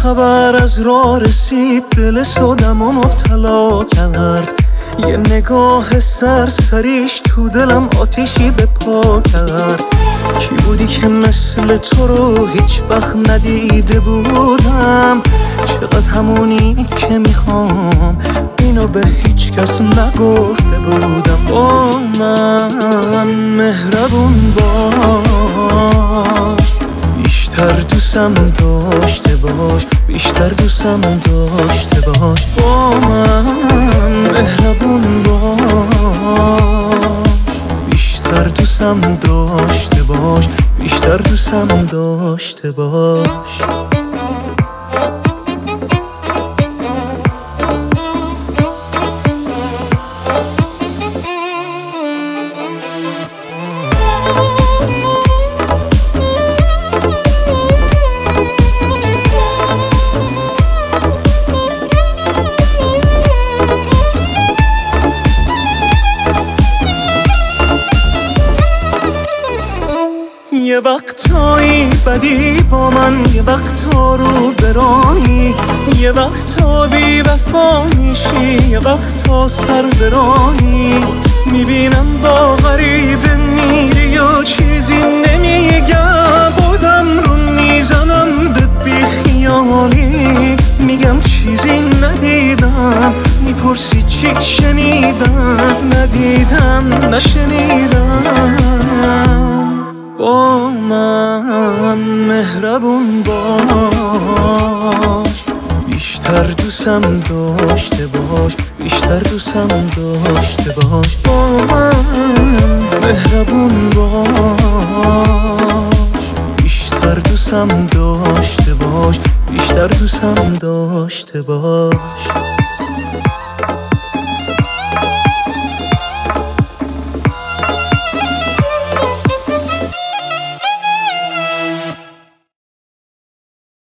خبر از راه رسید، دل سودم و مبتلا کرد. یه نگاه سرسریش تو دلم آتیشی به پا کرد. کی بودی که مثل تو رو هیچ وقت ندیده بودم؟ چقدر همونی که میخوام، اینو به هیچ کس نگفته بودم. با من مهربون باش، بیشتر دوستم داشته باش، بیشتر دوستم داشته باش. با من مهربون باش، بیشتر دوستم داشته باش، بیشتر دوستم داشته باش. یه وقتایی بدی با من، یه وقتا رو برانی، یه وقتا بی وفا میشی، یه وقتا سر برانی. میبینم با غریبه میری و چیزی نمیگم، خودم رو میزنم به بیخیالی. میگم چیزی ندیدم، میپرسی چی شنیدم، ندیدم نشنیدم. با من مهربون باش، بیشتر دوستم داشته باش، بیشتر دوستم داشته باش. با من مهربون باش، بیشتر دوستم داشته باش، بیشتر دوستم داشته باش.